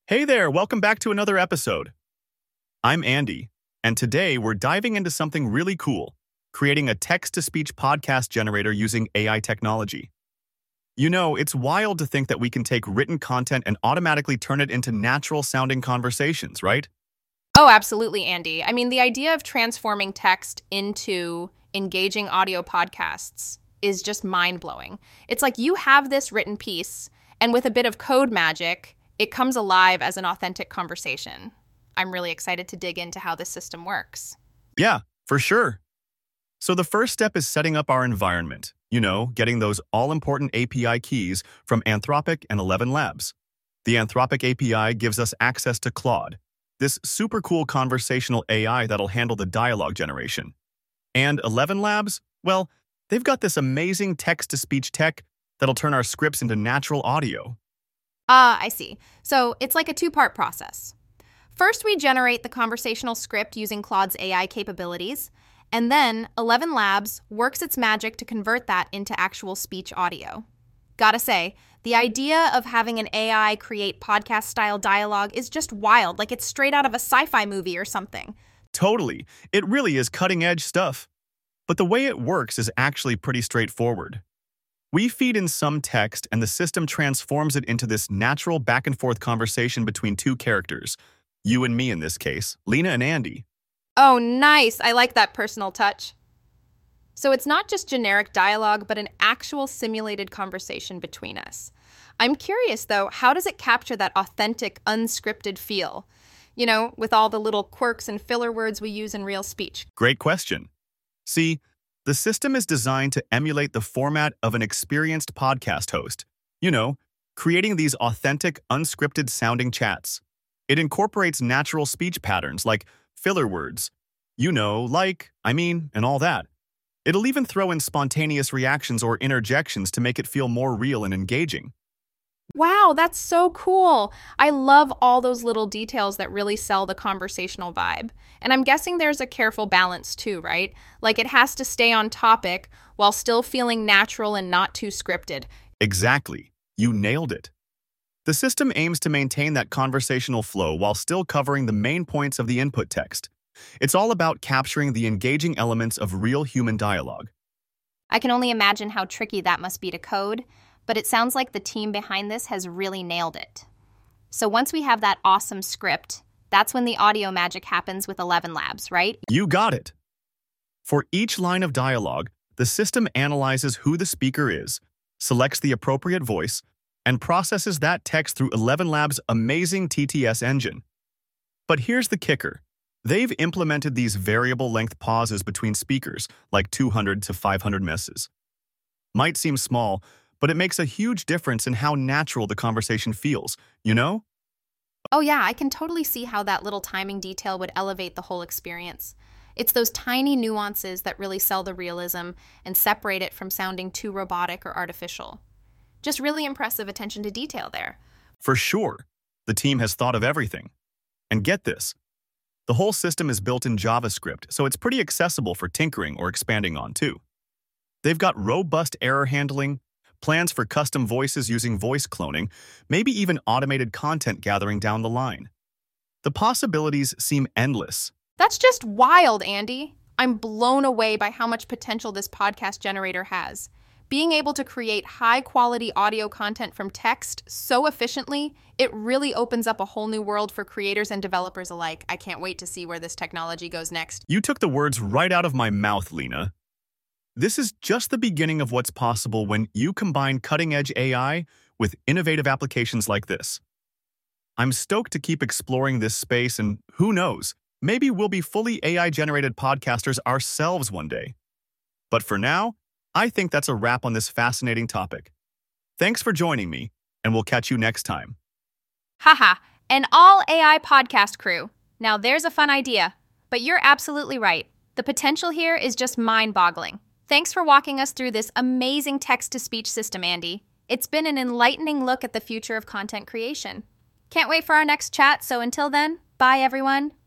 Hey there, welcome back to another episode. I'm Andy, and today we're diving into something really cool, creating a text-to-speech podcast generator using AI technology. You know, it's wild to think that we can take written content and automatically turn it into natural-sounding conversations, right? Oh, absolutely, Andy. I mean, the idea of transforming text into engaging audio podcasts is just mind-blowing. It's like you have this written piece, and with a bit of code magic, it comes alive as an authentic conversation. I'm really excited to dig into how this system works. Yeah, for sure. So the first step is setting up our environment, getting those all-important API keys from Anthropic and 11 Labs. The Anthropic API gives us access to Claude, this super cool conversational AI that'll handle the dialogue generation. And 11 Labs, well, they've got this amazing text-to-speech tech that'll turn our scripts into natural audio. I see. So it's like a two-part process. First, we generate the conversational script using Claude's AI capabilities, and then 11 Labs works its magic to convert that into actual speech audio. Gotta say, the idea of having an AI create podcast-style dialogue is just wild, like it's straight out of a sci-fi movie or something. Totally. It really is cutting-edge stuff. But the way it works is actually pretty straightforward. We feed in some text, and the system transforms it into this natural back-and-forth conversation between two characters. You and me in this case, Lena and Andy. Oh, nice. I like that personal touch. So it's not just generic dialogue, but an actual simulated conversation between us. I'm curious, though, how does it capture that authentic, unscripted feel? You know, with all the little quirks and filler words we use in real speech. Great question. See, the system is designed to emulate the format of an experienced podcast host. Creating these authentic, unscripted-sounding chats. It incorporates natural speech patterns like filler words, like, I mean, and all that. It'll even throw in spontaneous reactions or interjections to make it feel more real and engaging. Wow, that's so cool. I love all those little details that really sell the conversational vibe. And I'm guessing there's a careful balance too, right? Like it has to stay on topic while still feeling natural and not too scripted. Exactly. You nailed it. The system aims to maintain that conversational flow while still covering the main points of the input text. It's all about capturing the engaging elements of real human dialogue. I can only imagine how tricky that must be to code, but it sounds like the team behind this has really nailed it. So once we have that awesome script, that's when the audio magic happens with 11 Labs, right? You got it. For each line of dialogue, the system analyzes who the speaker is, selects the appropriate voice, and processes that text through 11 Labs' amazing TTS engine. But here's the kicker. They've implemented these variable length pauses between speakers, like 200 to 500 misses. Might seem small, but it makes a huge difference in how natural the conversation feels, Oh yeah, I can totally see how that little timing detail would elevate the whole experience. It's those tiny nuances that really sell the realism and separate it from sounding too robotic or artificial. Just really impressive attention to detail there. For sure, the team has thought of everything. And get this, the whole system is built in JavaScript, so it's pretty accessible for tinkering or expanding on too. They've got robust error handling, plans for custom voices using voice cloning, maybe even automated content gathering down the line. The possibilities seem endless. That's just wild, Andy. I'm blown away by how much potential this podcast generator has. Being able to create high-quality audio content from text so efficiently, it really opens up a whole new world for creators and developers alike. I can't wait to see where this technology goes next. You took the words right out of my mouth, Lena. This is just the beginning of what's possible when you combine cutting-edge AI with innovative applications like this. I'm stoked to keep exploring this space, and who knows, maybe we'll be fully AI-generated podcasters ourselves one day. But for now, I think that's a wrap on this fascinating topic. Thanks for joining me, and we'll catch you next time. Haha, an all AI podcast crew. Now there's a fun idea. But you're absolutely right. The potential here is just mind-boggling. Thanks for walking us through this amazing text-to-speech system, Andy. It's been an enlightening look at the future of content creation. Can't wait for our next chat, so until then, bye everyone.